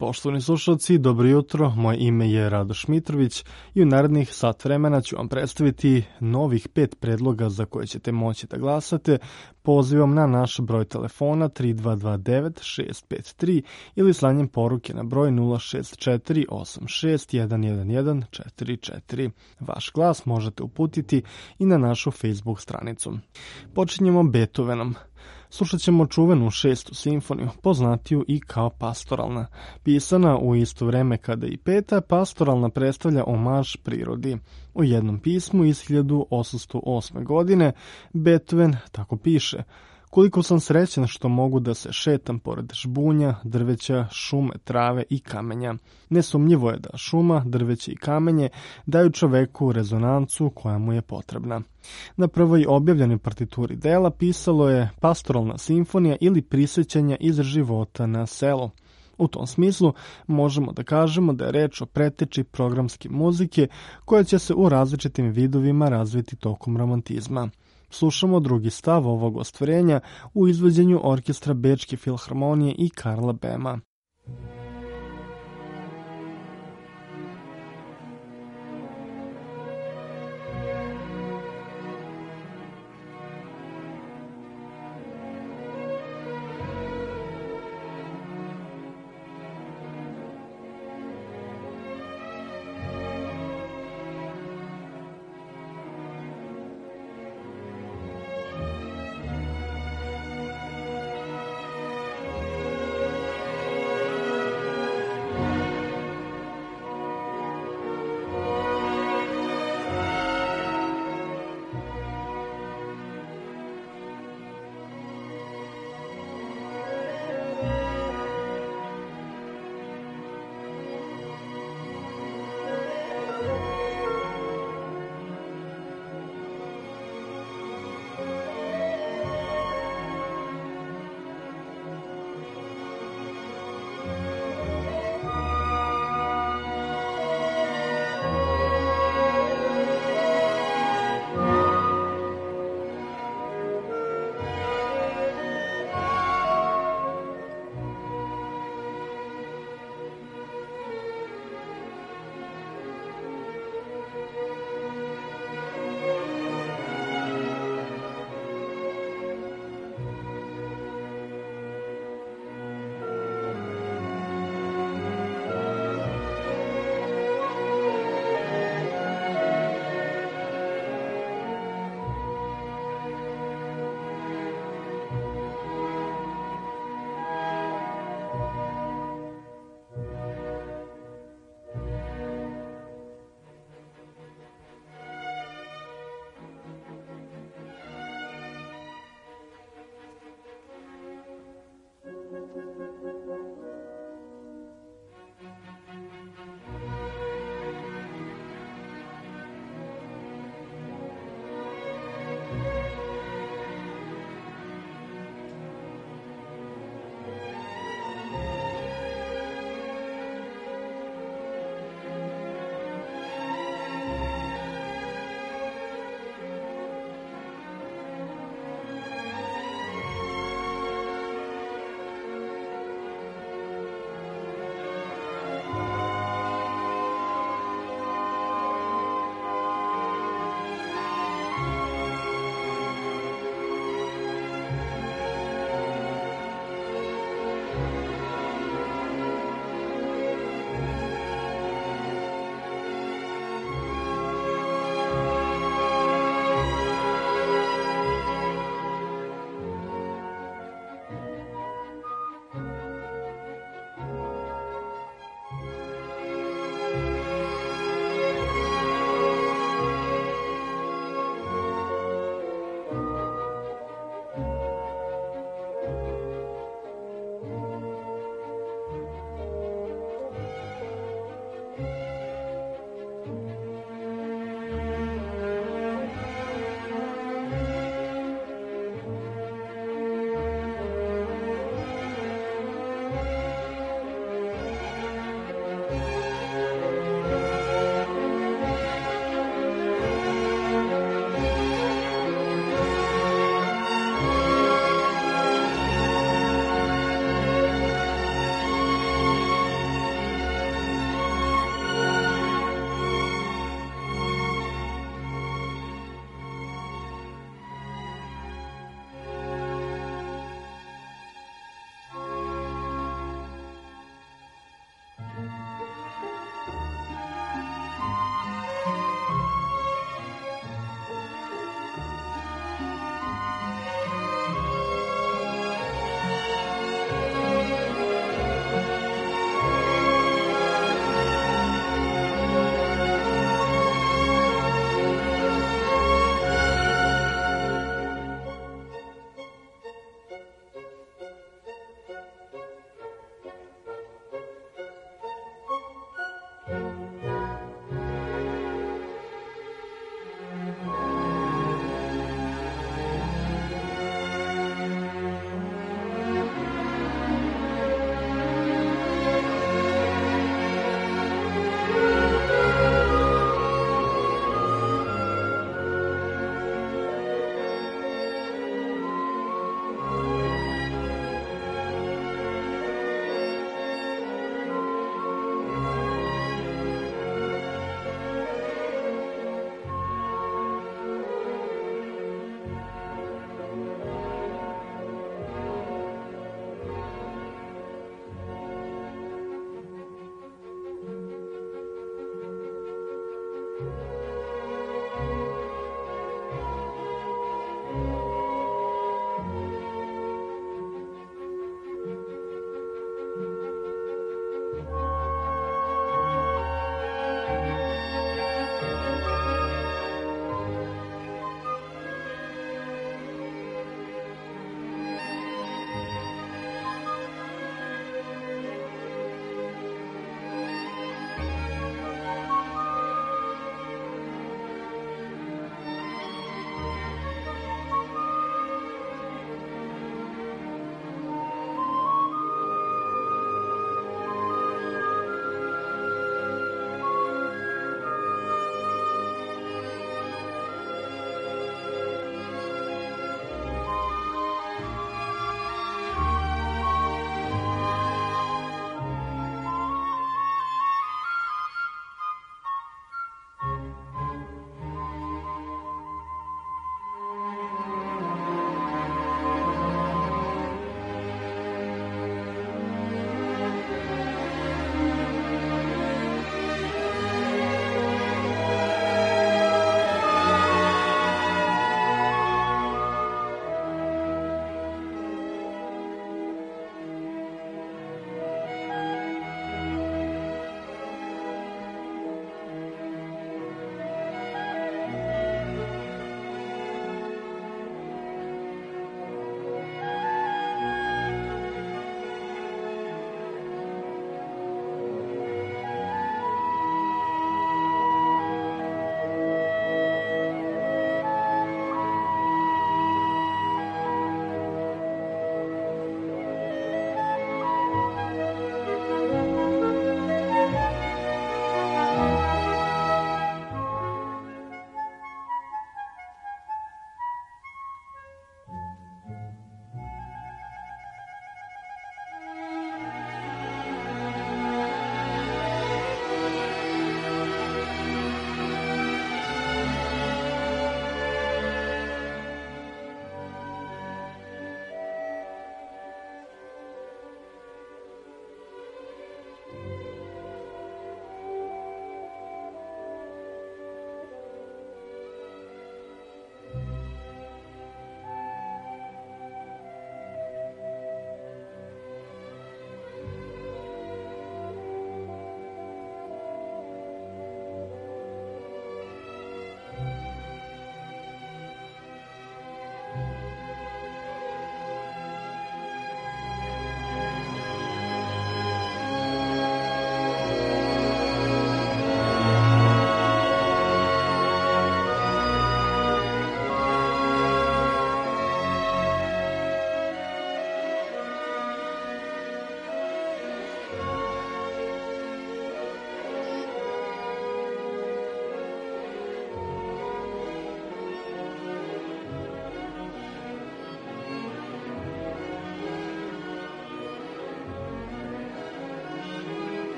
Poštovani slušalci, dobro jutro, moje ime je Radoš Mitrović i u narednih sat vremena ću vam predstaviti novih 5 predloga za koje ćete moći da glasate pozivom na naš broj telefona 3229-653 ili slanjem poruke na broj 06486111144. Vaš glas možete uputiti i na našu Facebook stranicu. Počinjemo Beethovenom. Slušat ćemo čuvenu 6. simfoniju, poznatiju i kao pastoralna. Pisana u isto vreme kada i 5. pastoralna predstavlja omaž prirodi. U jednom pismu iz 1808. godine Beethoven tako piše: koliko sam srećan što mogu da se šetam pored žbunja, drveća, šume, trave i kamenja. Nesumnjivo je da šuma, drveće i kamenje daju čoveku rezonancu koja mu je potrebna. Na prvoj objavljenoj partituri dela pisalo je pastoralna simfonija ili prisećanja iz života na selu. U tom smislu možemo da kažemo da je reč o preteči programske muzike koja će se u različitim vidovima razviti tokom romantizma. Slušamo drugi stav ovog ostvarenja u izvođenju orkestra Bečke filharmonije i Karla Bema.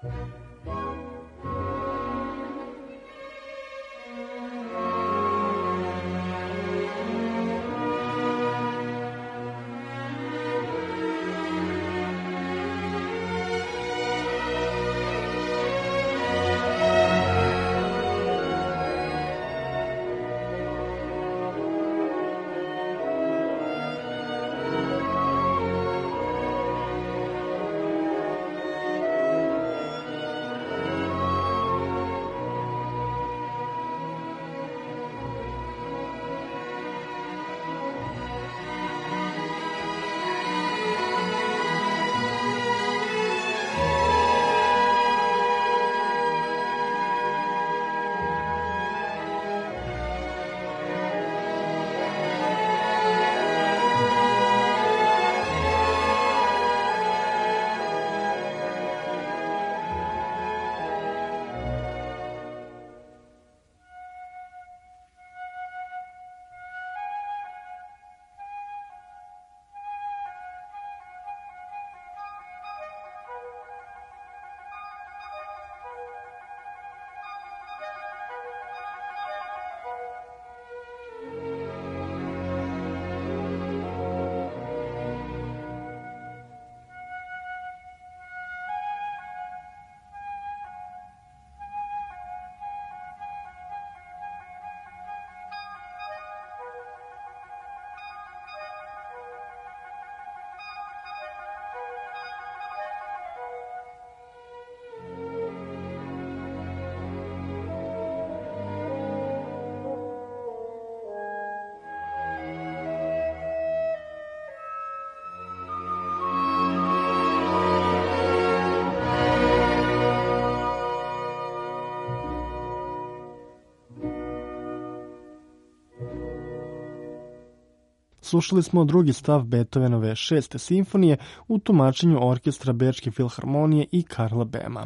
Slušali smo drugi stav Beethovenove 6. simfonije u tumačenju orkestra Bečke filharmonije i Karla Bema.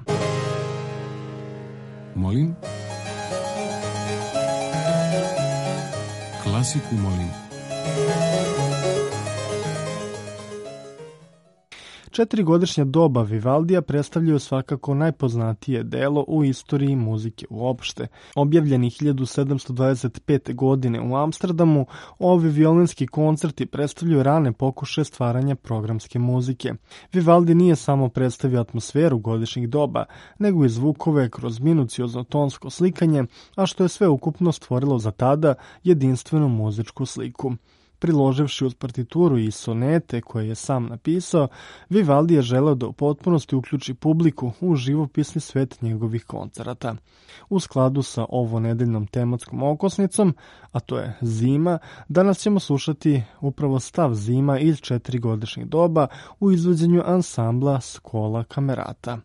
Molim? Klasiku molim. 4-godišnja doba Vivaldija predstavljaju svakako najpoznatije delo u istoriji muzike uopšte. Objavljeni 1725. godine u Amsterdamu, ovi violinski koncerti predstavljaju rane pokušaje stvaranja programske muzike. Vivaldi nije samo predstavio atmosferu godišnjih doba, nego i zvukove kroz minuciozno tonsko slikanje, a što je sve ukupno stvorilo za tada jedinstvenu muzičku sliku. Priloživši uz partituru i sonete koje je sam napisao, Vivaldi je želeo da u potpunosti uključi publiku u živopisni svet njegovih koncerata. U skladu sa ovonedeljnom tematskom okosnicom, a to je zima, danas ćemo slušati upravo stav zima iz 4-godišnjih doba u izvođenju ansambla Schola Camerata.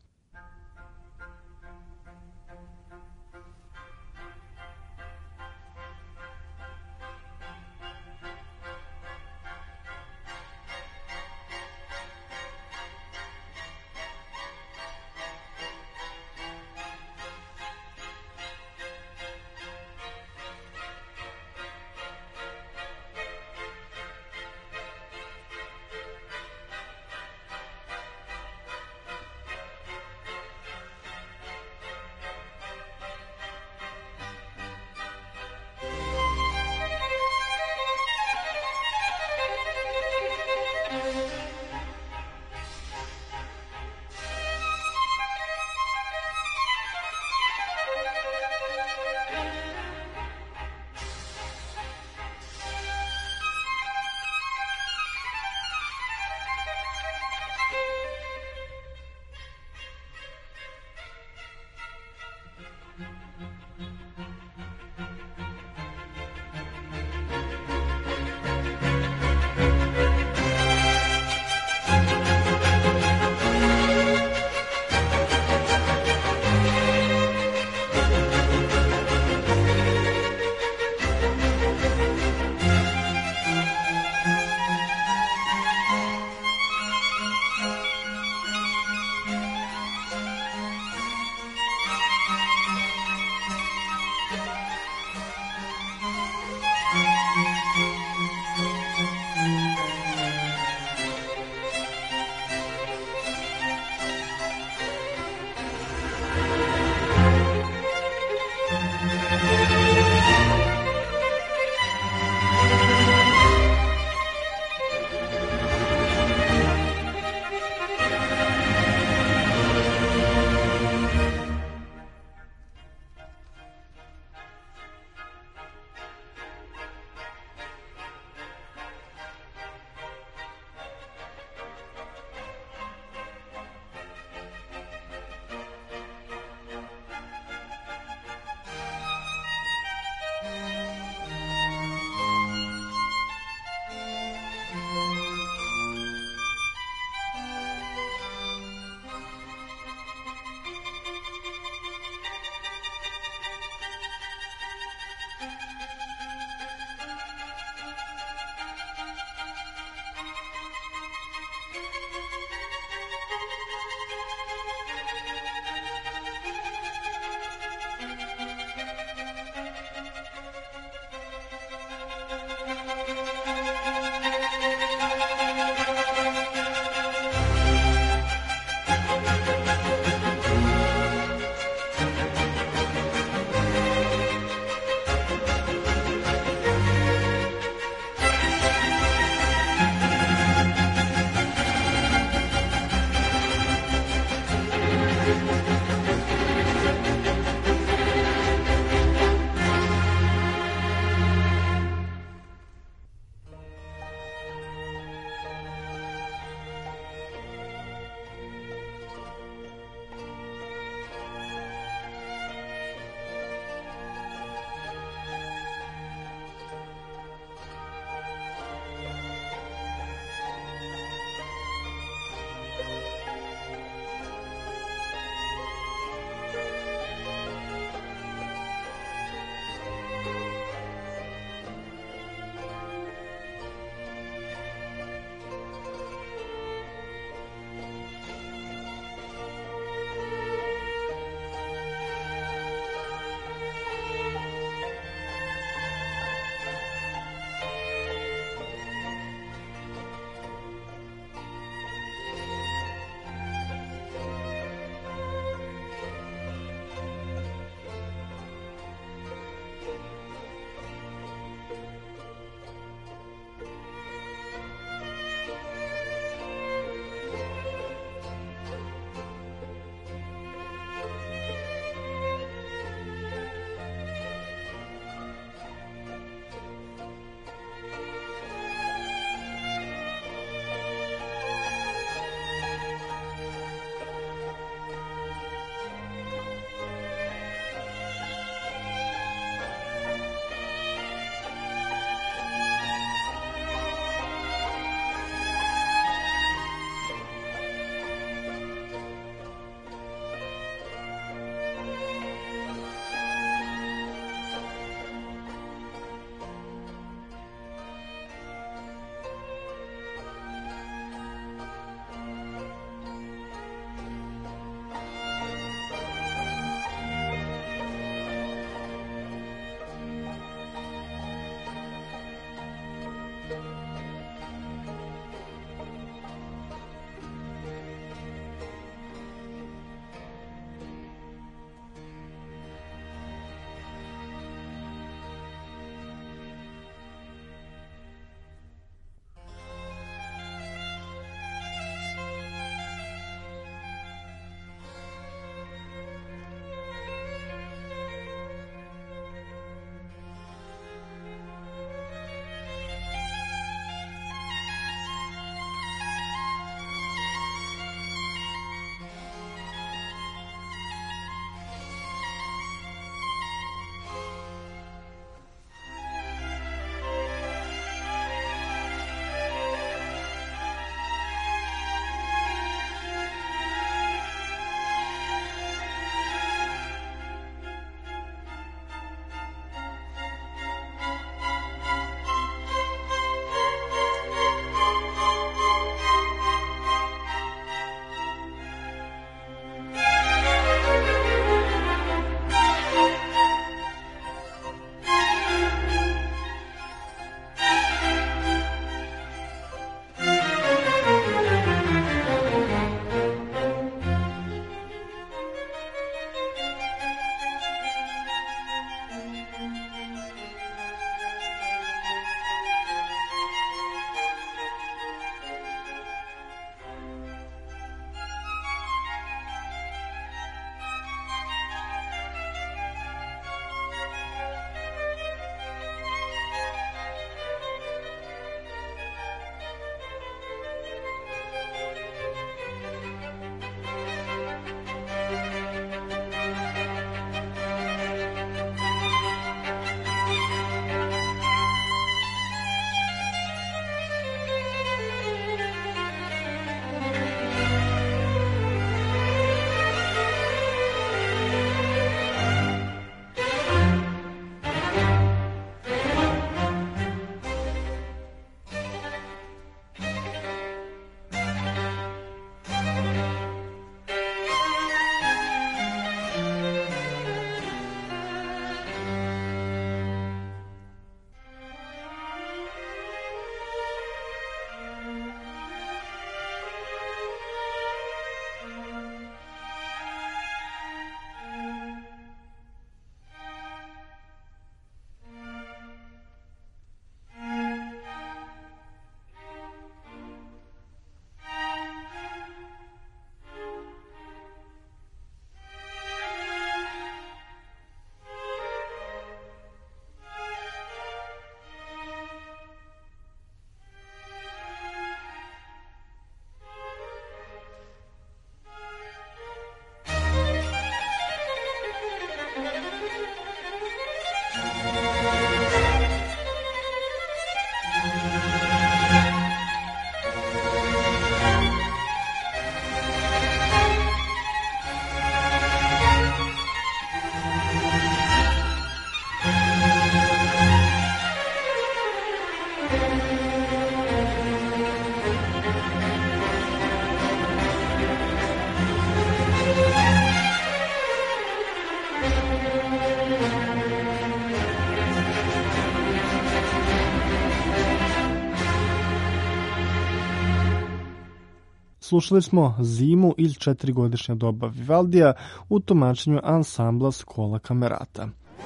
Slušali smo Zimu iz 4-godišnja doba Vivaldija u tumačenju ansambla Schola Camerata.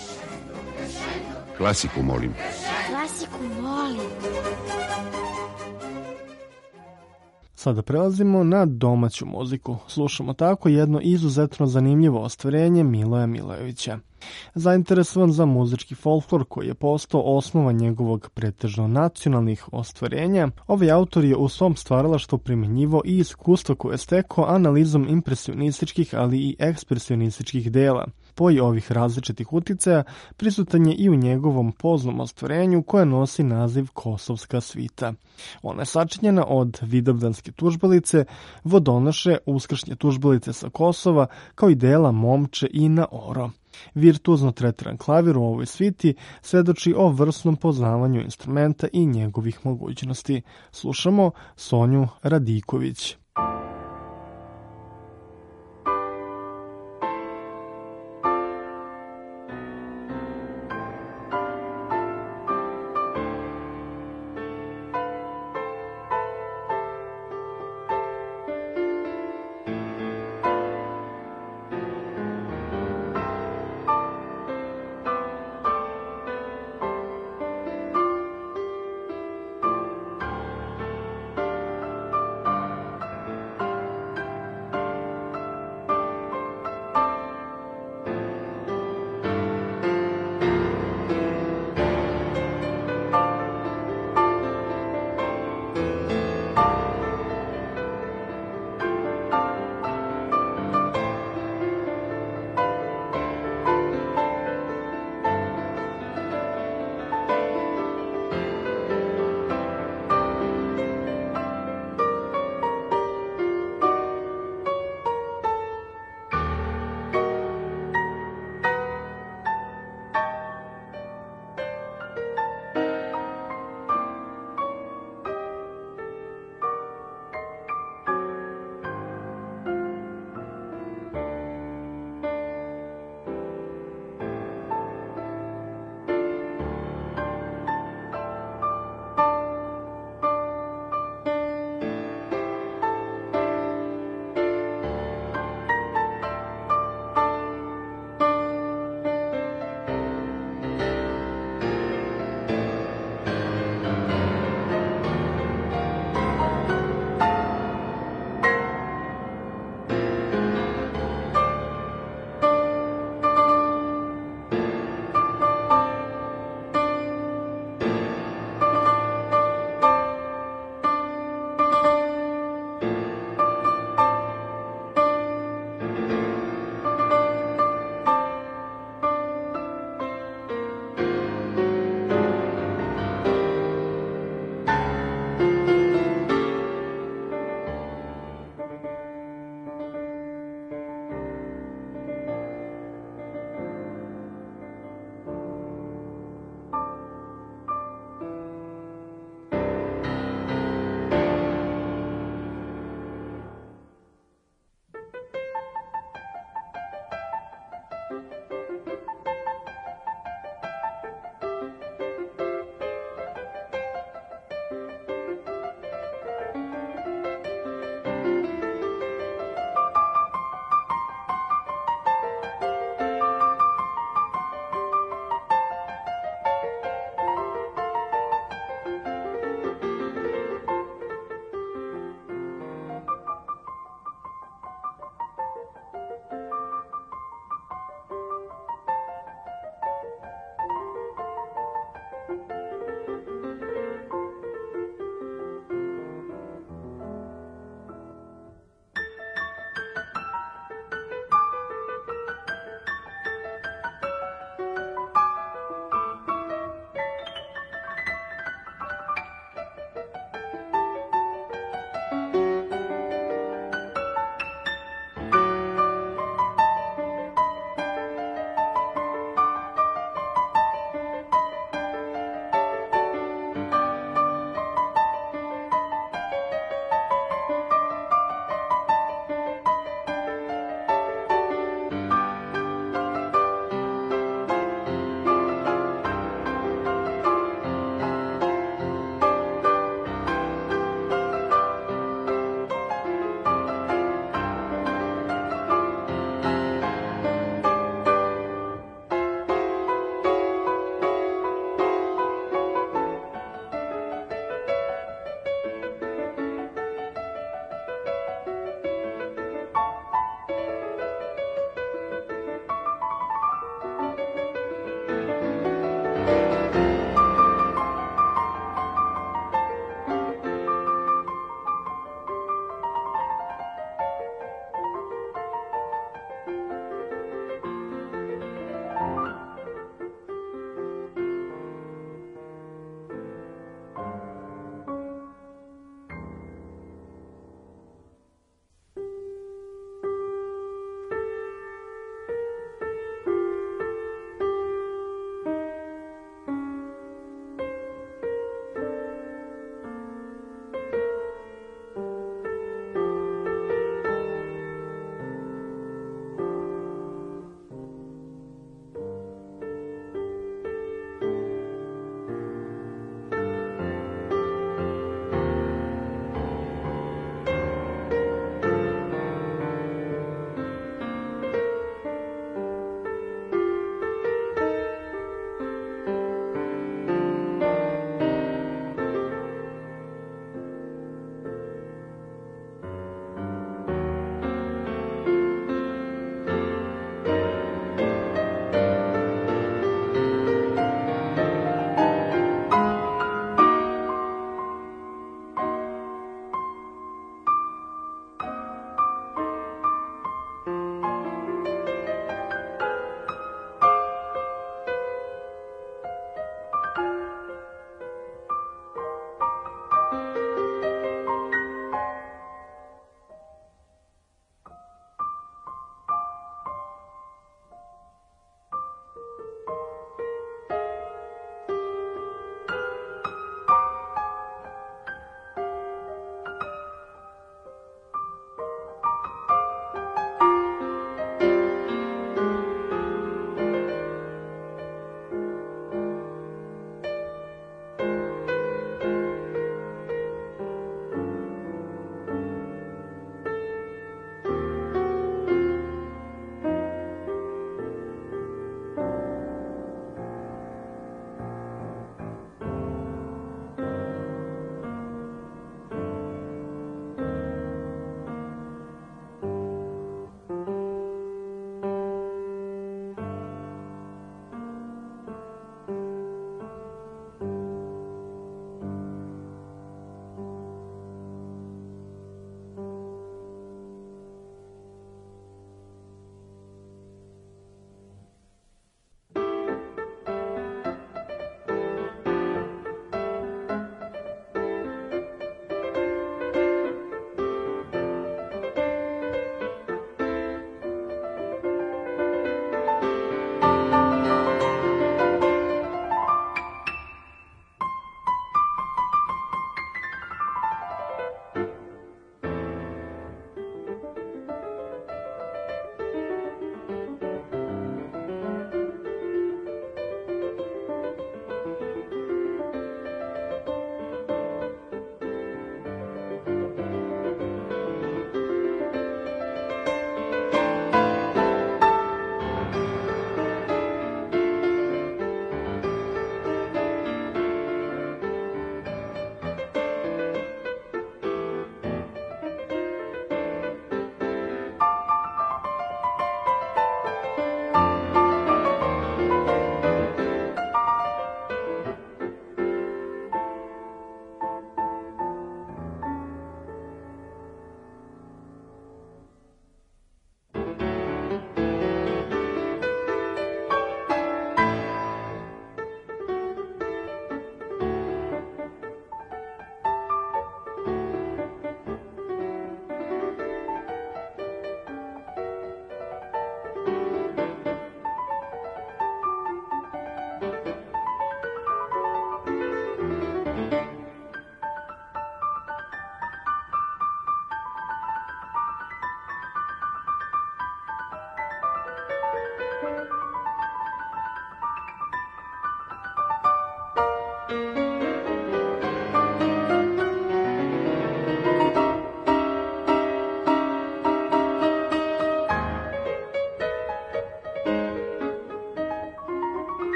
Klasiku molim. Klasiku volim. Sada prelazimo na domaću muziku. Slušamo tako jedno izuzetno zanimljivo ostvarenje Miloja Milojevića. Zainteresovan za muzički folklor koji je postao osnova njegovog pretežno nacionalnih ostvarenja, ovaj autor je u svom stvaralaštvu primjenjivao i iskustvo koje je stekao analizom impresionističkih, ali i ekspresionističkih dela. Spoj ovih različitih uticaja prisutan je i u njegovom poznatom ostvarenju koje nosi naziv Kosovska svita. Ona je sačinjena od Vidovdanske tužbalice, Vodonoše, Uskršnje tužbalice sa Kosova, kao i dela Momče i Na Oro. Virtuozno tretiran klavir u ovoj sviti svedoči o vrsnom poznavanju instrumenta i njegovih mogućnosti. Slušamo Sonju Radiković.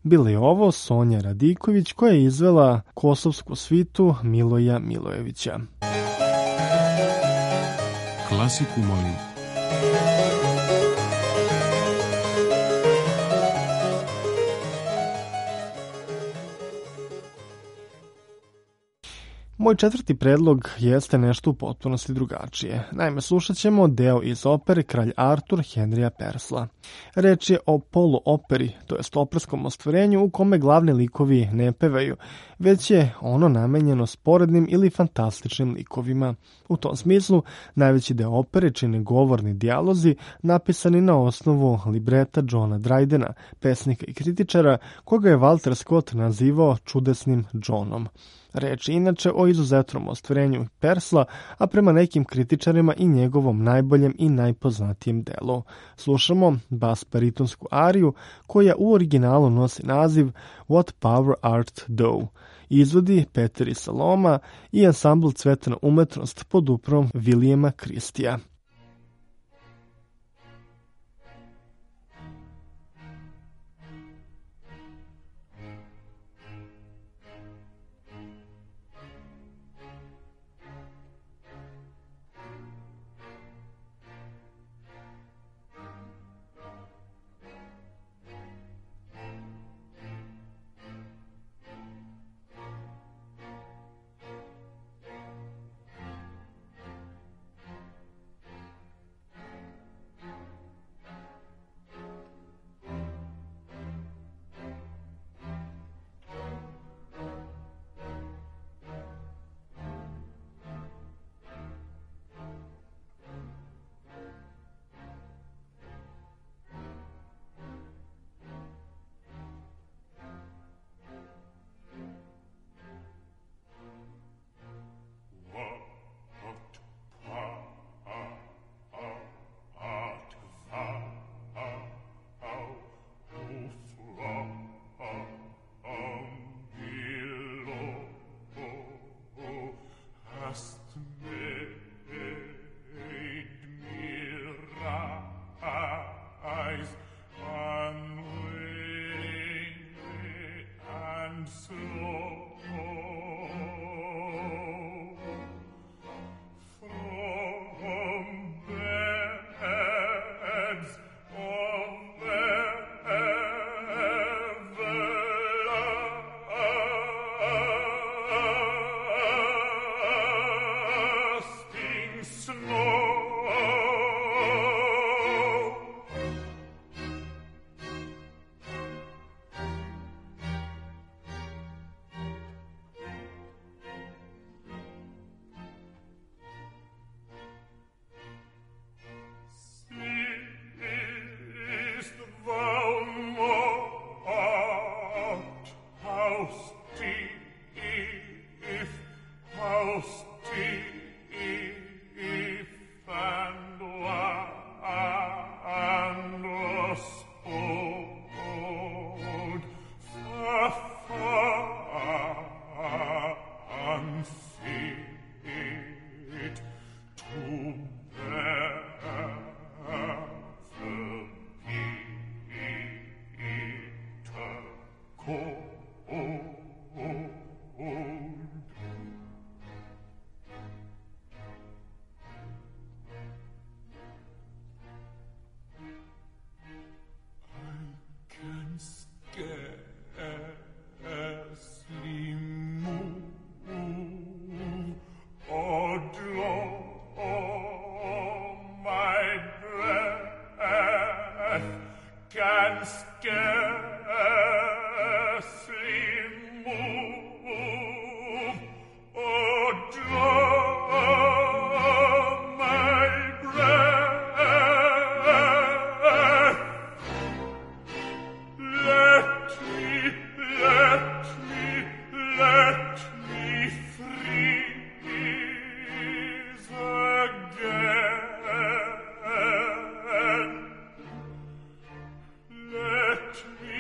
Bila je ovo Sonja Radiković koja je izvela kosovsku svitu Miloja Milojevića. Klasiku molim. Moj četvrti predlog jeste nešto u potpunosti drugačije. Naime, slušat ćemo deo iz opere Kralj Artur Henrya Purcella. Reč je o poluoperi, to jest operskom ostvarenju u kome glavni likovi ne pevaju, već je ono namenjeno sporednim ili fantastičnim likovima. U tom smislu, najveći deo opere čine govorni dijalozi napisani na osnovu libreta Johna Drydena, pesnika i kritičara, koga je Walter Scott nazivao čudesnim Johnom. Reč je inače o izuzetnom ostvarenju Purcella, a prema nekim kritičarima i njegovom najboljem i najpoznatijem delu. Slušamo bas baritonsku ariju koja u originalu nosi naziv What Power Art Thou. Izvodi Peter i Saloma i ansambl Cvetna umetnost pod upravom Williama Christija. Let me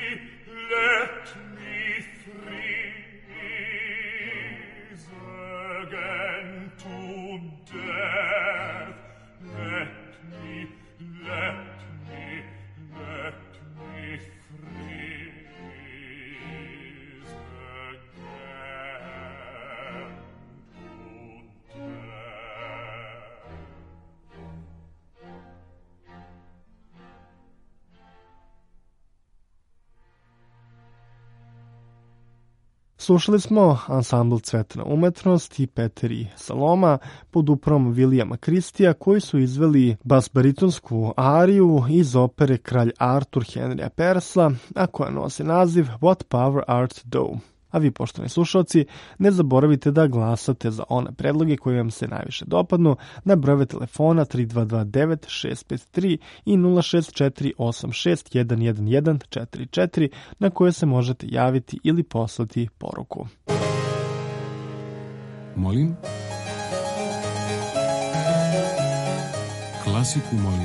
Slušali smo ansambl Cvetna umetnost i Peteri Saloma pod upravom Vilijama Kristija koji su izveli bas-baritonsku ariju iz opere Kralj Artur Henrya Persla, a koja nosi naziv What Power Art Thou. A vi, poštovani slušalci, ne zaboravite da glasate za one predloge koji vam se najviše dopadnu na brojeve telefona 3229 653 i 06486111144 na koje se možete javiti ili poslati poruku. Molim. Klasiku molim.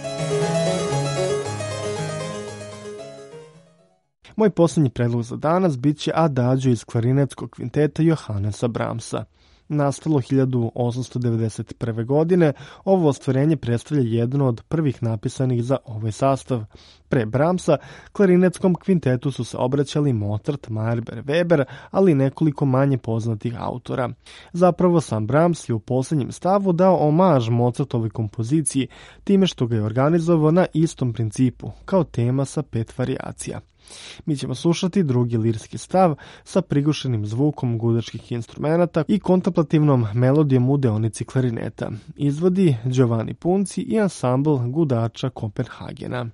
Moj posljednji predlog za danas bit će Adagio iz klarinetskog kvinteta Johannesa Brahmsa. Nastalo 1891. godine, ovo ostvarenje predstavlja jedno od prvih napisanih za ovaj sastav. Pre Brahmsa, klarinetskom kvintetu su se obraćali Mozart, Meyerbeer, Weber, ali i nekoliko manje poznatih autora. Zapravo sam Brahms je u posljednjem stavu dao omaž Mozartovoj kompoziciji, time što ga je organizovao na istom principu, kao tema sa 5 varijacija. Mi ćemo slušati drugi lirski stav sa prigušenim zvukom gudačkih instrumenata i kontemplativnom melodijom u deonici klarineta. Izvodi Giovanni Punci i ansambl gudača Kopenhagena.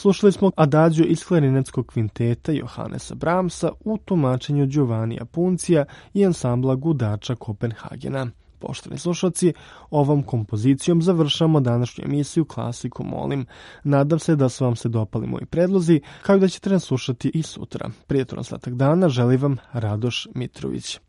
Slušali smo adagio iz klarinetskog kvinteta Johannesa Brahmsa u tumačenju Giovannija Puncija i ansambla Gudača Kopenhagena. Poštovani slušalci, ovom kompozicijom završamo današnju emisiju Klasiku molim. Nadam se da su vam se dopali moji predlozi, kao i da ćete nas slušati i sutra. Prijatan ostatak dana želi vam Radoš Mitrović.